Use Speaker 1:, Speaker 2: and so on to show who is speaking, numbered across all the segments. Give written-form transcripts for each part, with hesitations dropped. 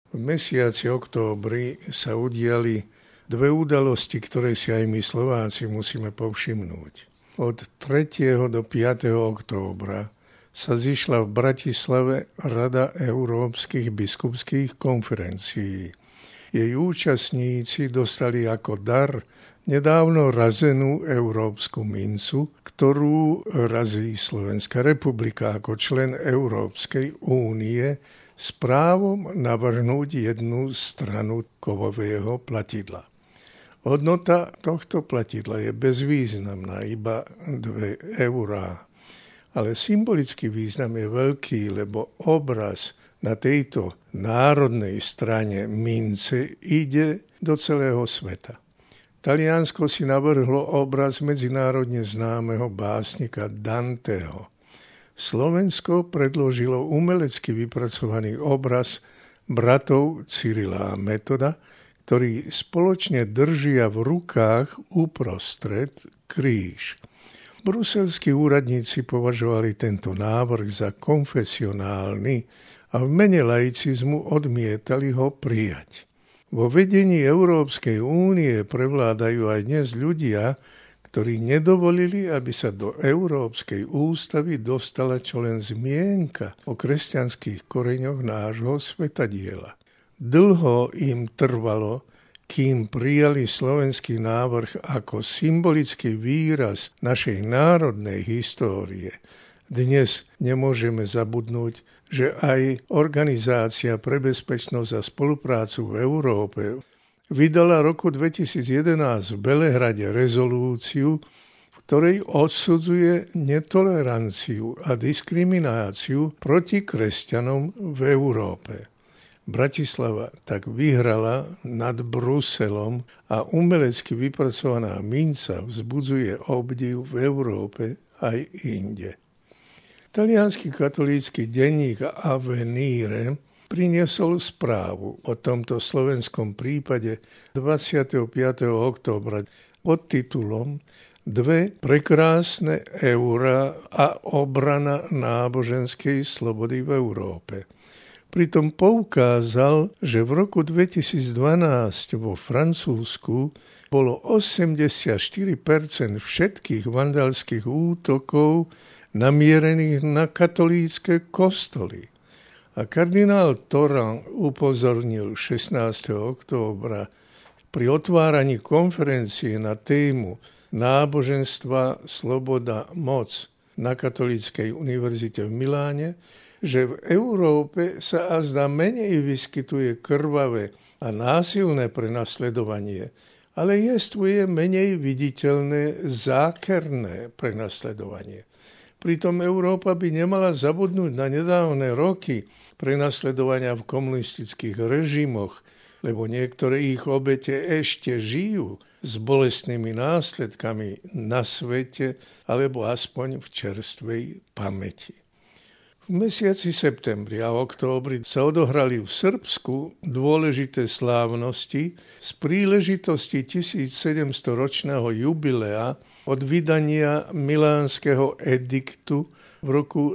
Speaker 1: V mesiaci októbri sa udiali dve udalosti, ktoré si aj my Slováci musíme povšimnúť. Od 3. do 5. októbra sa zišla v Bratislave Rada Európskych biskupských konferencií. Jej účastníci dostali ako dar nedávno razenú európsku mincu, ktorú razí Slovenská republika ako člen Európskej únie s právom navrhnúť jednu stranu kovového platidla. Hodnota tohto platidla je bezvýznamná, iba 2 eurá. Ale symbolický význam je veľký, lebo obraz na tejto národnej strane mince ide do celého sveta. Taliansko si navrhlo obraz medzinárodne známeho básnika Danteho. Slovensko predložilo umelecky vypracovaný obraz bratov Cyrila a Metoda, ktorí spoločne držia v rukách uprostred kríž. Bruselskí úradníci považovali tento návrh za konfesionálny a v mene laicizmu odmietali ho prijať. Vo vedení Európskej únie prevládajú aj dnes ľudia, ktorí nedovolili, aby sa do Európskej ústavy dostala čo len zmienka o kresťanských koreňoch nášho svetadiela. Dlho im trvalo, kým prijali slovenský návrh ako symbolický výraz našej národnej histórie. Dnes nemôžeme zabudnúť, že aj Organizácia pre bezpečnosť a spoluprácu v Európe vydala roku 2011 v Belehrade rezolúciu, v ktorej odsudzuje netoleranciu a diskrimináciu proti kresťanom v Európe. Bratislava tak vyhrala nad Bruselom a umelecky vypracovaná minca vzbudzuje obdiv v Európe aj inde. Taliansky katolícky denník Avvenire priniesol správu o tomto slovenskom prípade 25. októbra pod titulom Dve prekrásne eurá a obrana náboženskej slobody v Európe. Pritom poukázal, že v roku 2012 vo Francúzsku bolo 84% všetkých vandalských útokov namierených na katolícke kostoly. A kardinál Torrent upozornil 16. októbra pri otváraní konferencie na tému Náboženstva, sloboda, moc na Katolíckej univerzite v Miláne, že v Európe sa azda menej vyskytuje krvavé a násilné prenasledovanie, ale jestvuje menej viditeľné zákerné prenasledovanie. Pritom Európa by nemala zabudnúť na nedávne roky prenasledovania v komunistických režimoch, lebo niektoré ich obete ešte žijú s bolestnými následkami na svete alebo aspoň v čerstvej pamäti. V mesiaci septembri a októbri sa odohrali v Srbsku dôležité slávnosti z príležitosti 1700-ročného jubilea od vydania Milánskeho ediktu v roku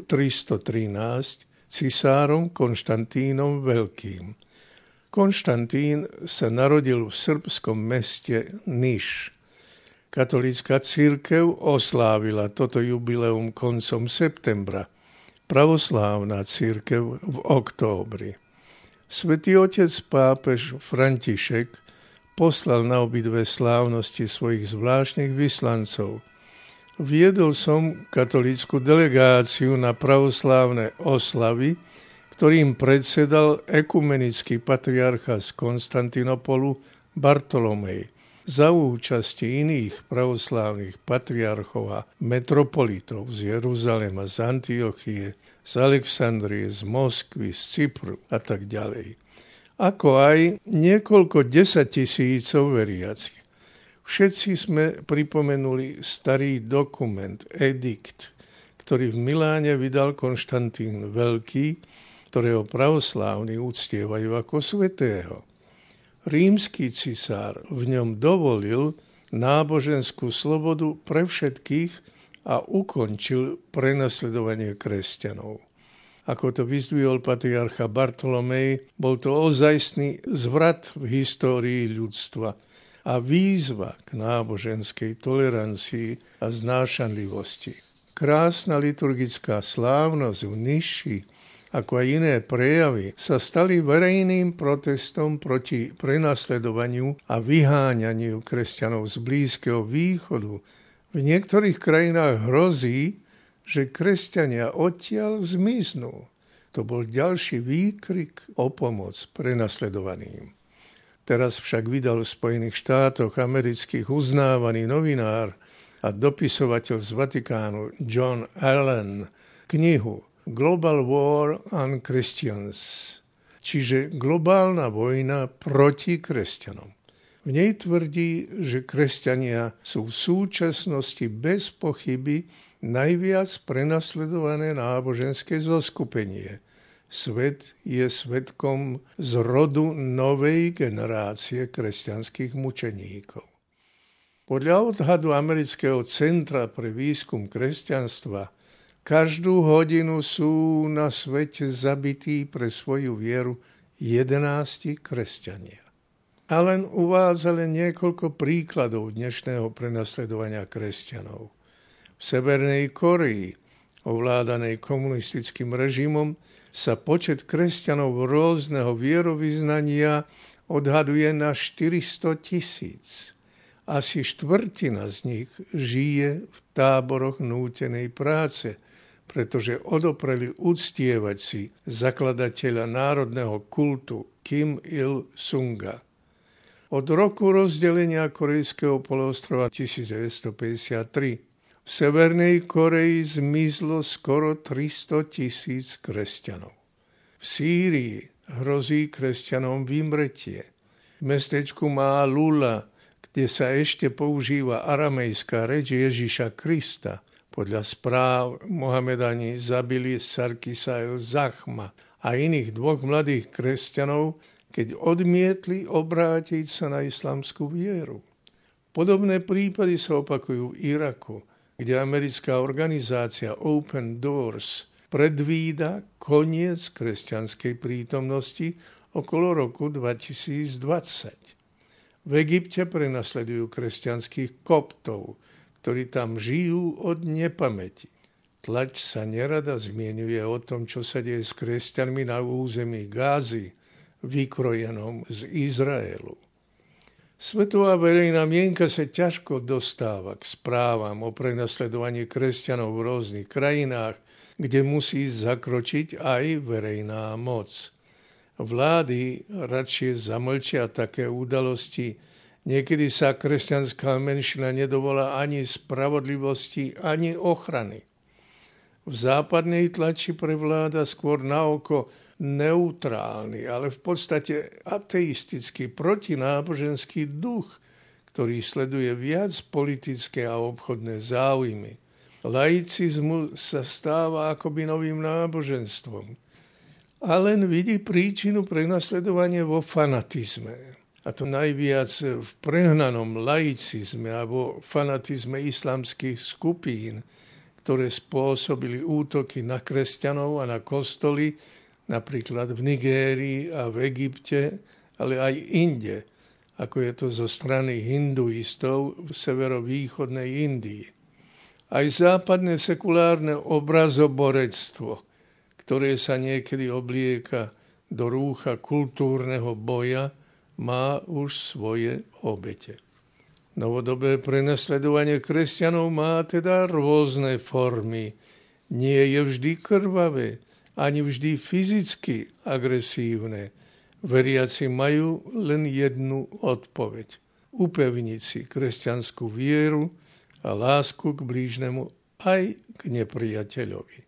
Speaker 1: 313 cisárom Konštantínom Veľkým. Konštantín sa narodil v srbskom meste Niš. Katolícka cirkev oslávila toto jubileum koncom septembra, pravoslávna cirkev v októbri. Svätý otec pápež František poslal na obidve slávnosti svojich zvláštnych vyslancov. Viedol som katolícku delegáciu na pravoslávne oslavy, ktorým predsedal ekumenický patriarcha z Konstantinopolu Bartolomej za účasti iných pravoslávnych patriarchov a metropolitov z Jeruzalema, z Antiochie, z Alexandrie, z Moskvy, z Cypru a tak ďalej. Ako aj niekoľko 10 000 veriacich. Všetci sme pripomenuli starý dokument, edikt, ktorý v Miláne vydal Konštantín Veľký, ktorého pravoslávni uctievajú ako svätého. Rímsky cisár v ňom dovolil náboženskú slobodu pre všetkých a ukončil prenasledovanie kresťanov. Ako to vyzdvihol patriarcha Bartolomej, bol to ozajstný zvrat v histórii ľudstva a výzva k náboženskej tolerancii a znášanlivosti. Krásna liturgická slávnosť v Niši, ako aj iné prejavy, sa stali verejným protestom proti prenasledovaniu a vyháňaniu kresťanov z Blízkeho východu. V niektorých krajinách hrozí, že kresťania odtiaľ zmiznú. To bol ďalší výkrik o pomoc prenasledovaným. Teraz však vydal v Spojených štátoch amerických uznávaný novinár a dopisovateľ z Vatikánu John Allen knihu Global War on Christians, čiže globálna vojna proti kresťanom. V nej tvrdí, že kresťania sú v súčasnosti bez pochyby najviac prenasledované náboženské zoskupenie. Svet je svedkom zrodu novej generácie kresťanských mučeníkov. Podľa odhadu Amerického centra pre výskum kresťanstva každú hodinu sú na svete zabití pre svoju vieru 11 kresťania. Allen uvádza len niekoľko príkladov dnešného prenasledovania kresťanov. V Severnej Kórei, ovládanej komunistickým režimom, sa počet kresťanov rôzneho vierovyznania odhaduje na 400 000. Asi štvrtina z nich žije v táboroch nútenej práce, pretože odopreli uctievať si zakladateľa národného kultu Kim Il-sunga. Od roku rozdelenia Korejského poloostrova 1953 v Severnej Koreji zmizlo skoro 300 000 kresťanov. V Sýrii hrozí kresťanom vymretie. V mestečku Maalula, kde sa ešte používa aramejská reč Ježiša Krista, podľa správ Mohamedani zabili Sarkisa el-Zachma a iných 2 mladých kresťanov, keď odmietli obrátiť sa na islamskú vieru. Podobné prípady sa opakujú v Iraku, kde americká organizácia Open Doors predvída koniec kresťanskej prítomnosti okolo roku 2020. V Egypte prenasledujú kresťanských koptov, ktorí tam žijú od nepamäti. Tlač sa nerada zmieňuje o tom, čo sa deje s kresťanmi na území Gázy, vykrojenom z Izraelu. Svetová verejná mienka sa ťažko dostáva k správam o prenasledovaní kresťanov v rôznych krajinách, kde musí zakročiť aj verejná moc. Vlády radšej zamlčia také udalosti. Niekedy sa kresťanská menšina nedovolá ani spravodlivosti, ani ochrany. V západnej tlači prevláda skôr na oko neutrálny, ale v podstate ateistický protináboženský duch, ktorý sleduje viac politické a obchodné záujmy. Laicizmus sa stáva akoby novým náboženstvom. A len vidí príčinu prenasledovania vo fanatizme. A to najviac v prehnanom laicizme alebo fanatizme islamských skupín, ktoré spôsobili útoky na kresťanov a na kostoly, napríklad v Nigérii a v Egypte, ale aj inde, ako je to zo strany hinduistov v severovýchodnej Indii. Aj západné sekulárne obrazoborectvo, ktoré sa niekedy oblieka do rúcha kultúrneho boja, má už svoje obete. Novodobé prenasledovanie kresťanov má teda rôzne formy. Nie je vždy krvavé, ani vždy fyzicky agresívne. Veriaci majú len jednu odpoveď. Upevniť si kresťanskú vieru a lásku k blížnemu aj k nepriateľovi.